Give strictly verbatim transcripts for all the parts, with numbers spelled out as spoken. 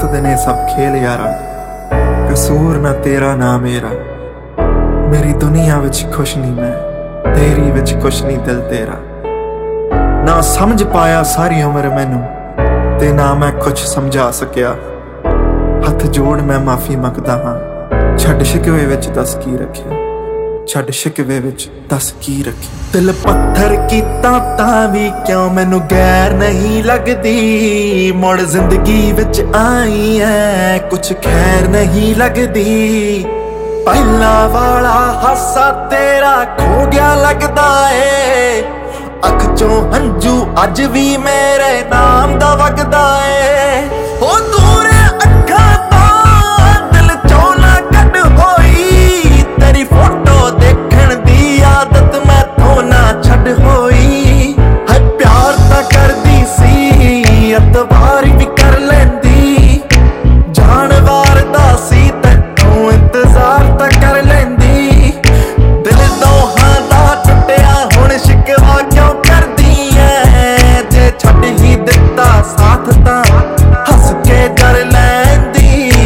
वरतदे ने सब खेल यारा, कसूर ना तेरा ना मेरा। मेरी दुनिया विच खुश नहीं मैं, तेरी विच खुश नहीं दिल तेरा। ना समझ पाया सारी उम्र मैनू, ते ना मैं कुछ समझा सकिया। हथ जोड़ मैं माफी मंगदा हां, छड्ड शिकवे विच दस की रखिया, छड्ड शिकवे विच दस की रखिया। दिल पत्थर कीता तां भी क्यों मैनू गैर नहीं लगदी। मुड़ जिंदगी विच आई है कुछ खैर नहीं लगदी। पहला वाला हासा तेरा खो गया लगदा ए, अख चों हंजू अज भी मेरे नाम दा वगदा ए। ओ दूर अखां तो दिल चों ना कट होई, तेरी फोटो देखण दी आदत मैथों ना छड्ड होई। है प्यार तां करदी सी, अतवार भी कर लैंदी, जानवार दा सी तैथों इंतजार तां कर लैंदी। दिल दोहां दा टुटिया हुण शिकवा क्यों करदी ऐ, जे छड्ड ही दित्ता साथ तां हस के कर लैंदी।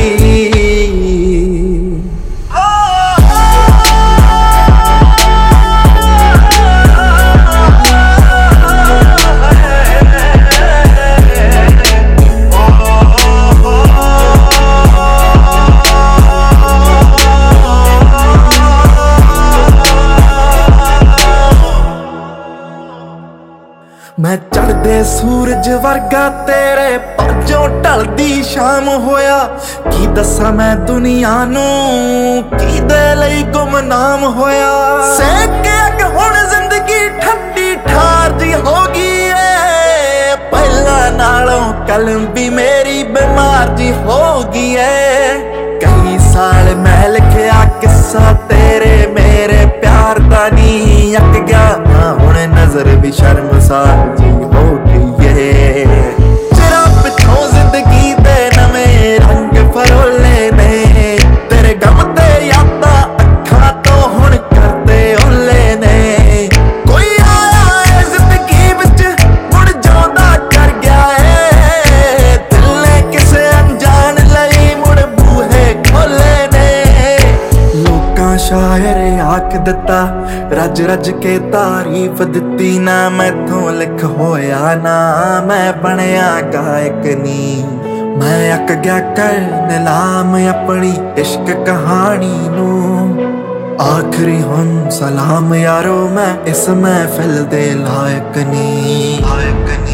मैं चढ़दे सूरज वर्गा तेरे पाजों ढलदी शाम होया। की दसा मैं दुनिया नू की दे लई गुमनाम होया। सेक के अग हुण जिंदगी ठंडी ठार जी हो गई है, पहला नालों कल भी मेरी बीमार जी हो गई है। कई साल मैं लिखिया किस्सा तेरे मेरे प्यार दा नी अक गया, हुण नजर भी शर्मसार जी हो गई है। तेरा पिछों जिंदगी दे नवें रंग फरोले ने, तेरे गम ते यादा अखां तो हुण करदे ओले ने। कोई आया है जिंदगी विच मुड़ जांदा कर गया है, दिल ने किसे अनजान लई मुड़ बूहे खोले ने। लोकां शायर आख दिता रज रज के तारीफ दिती, ना मैथों लिख होया ना मैं बनया गायक नी। मैं अक गया कर नीलाम अपनी इश्क कहानी नू, आखिरी हुण सलाम यारो मैं इस महफिल दे लायक नी।